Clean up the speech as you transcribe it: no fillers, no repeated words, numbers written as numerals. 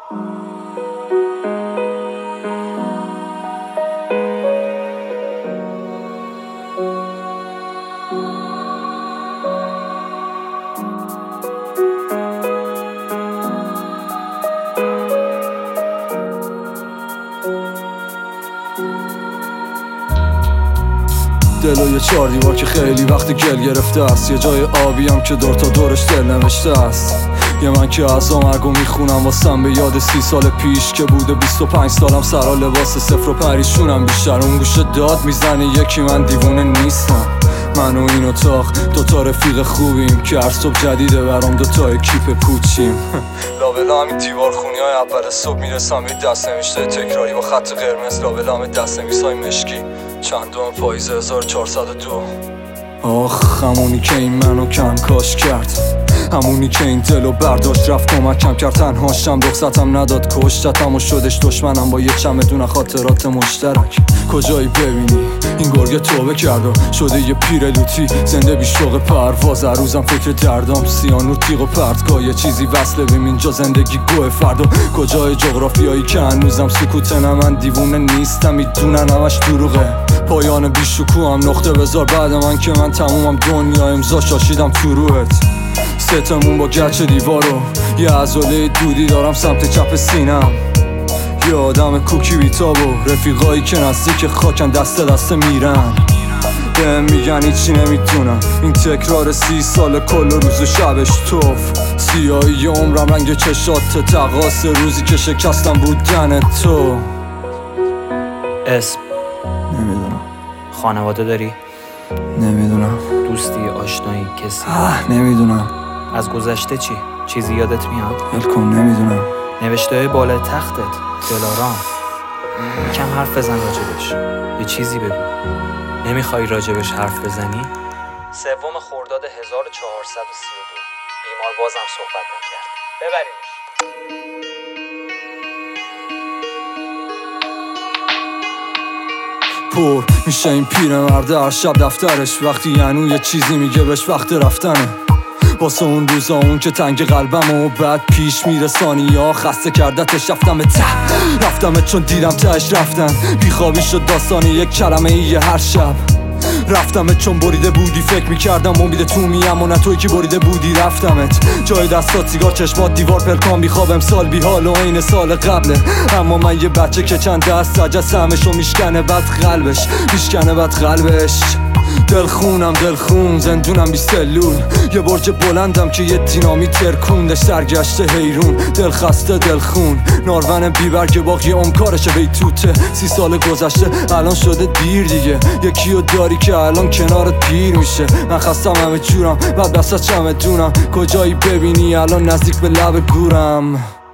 دل و یه چار دیوار که خیلی وقت گل گرفته است، یه جای آبی هم که دور تا دورش دل نوشته است. یه من که از مرگو میخونم واسم به یاد 30 سال پیش که بوده 25 سالم، سرا لباس صفر و پریشونم، بیشتر اون گوشه داد میزنه یکی من دیوونه نیستم. من و این اتاق دوتا رفیق خوبیم که هر صبح جدیده برام دوتای کیپ پوچیم. لابلا همین دیوار خونی های اول صبح میرسم به دست نوشته تکراری با خط قرمز، لابلا همه دست نویس های مشکی، چندم پاییز 1402. آخ همونی که این منو کنکاش کرد، همونی که این دلو برداشت رفت کمکم کرد، تنهاشم رخصتم نداد کشتتم و شدش دشمنم با یه چمدون خاطرات مشترک. کجایی ببینی این گرگه توبه کرد و شده یه پیر لوتی، زنده بی شوق پرواز، هر روزم فکر دردام، سیانور تیغ و پرتگاه، یه چیزی وصله بیم اینجا زندگی گوه فردا. کجای جغرافیایی که هنوزم سکوته، نه من دیوونه نیستم میدونن همش دروغه. پایان بیشکو هم نقطه بذار بعد من که من تمومم، دنیا امضا شاشیدم تو روحت. ستمون با گچ دیوارو، یه عضله دودی دارم سمت چپ سینم، یه آدم کوکی بیتاب و رفیقایی که نزدیک خاکن دست دسته میرن. بهم میگن هیچی نمیتونم، این تکرار 30 سال کل روز و شبش توف. سیاهی عمرم رنگ چشات تقاس روزی که شکستم بودن تو. اسم نمیدونم. خانواده داری؟ نمیدونم. دوستی، آشنایی، کسی؟ نمیدونم. از گذشته چی؟ چیزی یادت میاد؟ الکن نمیدونم. نوشته های بالای تختت، دلارام. کم حرف بزن راجبش، یه چیزی بگو. نمیخوای راجبش حرف بزنی؟ 3 خرداد 1432 بیمار بازم صحبت نکرد. ببرینش. پر میشه این پیرمرد هر شب دفترش، وقتی یعنی یه چیزی میگه بهش وقت رفتنه. واسه اون روزا اون که تنگ قلبم و بعد پیش میره ثانیه‌ها خسته کردتش، رفتم چون دیدم تهش رفتن. بیخوابی شد داستانی یک کلمه ایه هر شب. رفتمت چون بریده بودی، فکر میکردم امید تو میم و نه توی که بریده بودی. رفتمت جای دستات سیگار، چشمات دیوار، پلکان بیخواب، امسال بیحال و این سال قبله. اما من یه بچه که چند دست سجسمشو میشکنه بد قلبش، میشکنه بد قلبش. دلخون زندونم بی سلول، یه برج بلندم که یه دینامیت ترکوندش، سرگشته حیرون، دل خسته دلخون، نارون بیبرگ باقی کارشه بیتوته. 30 سال گذشته الان شده دیر دیگه، یکیو داری که الان کنارت پیر میشه. من خستم همه جورم بعد بسات چمدونم، کجایی ببینی الان نزدیک به لب گورم.